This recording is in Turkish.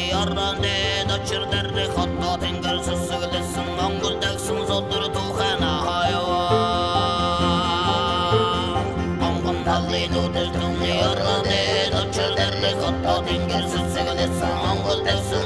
yarrande daçır derdi hatta tenger süsügülesin mangul deksin zoldur tuhana hayvan Angan halli nudur tunni yarrande daçır derdi hatta tenger süsügülesin mangul deksin